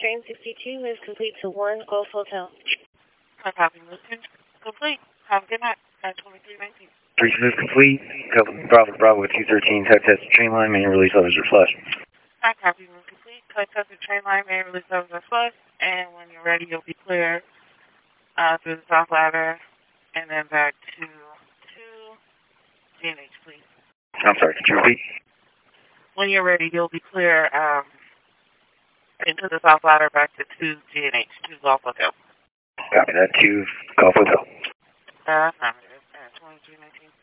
train 62 is complete to 1 Gulf Hotel. I copy. Mission complete. Have a good night. At 2319. 3 is complete. Bravo, Bravo 213. Tug test the train line. Main release officer flush. I copy. Mission complete. Tug test the train line. Main release officer flush. And when you're ready, you'll be clear through the south ladder and then back to 2 GNH, please. I'm sorry, could you repeat? When you're ready, you'll be clear into the south ladder back to 2 GNH, 2 Golf Hotel. Copy that, 2 Golf Hotel. That's not it. 2319.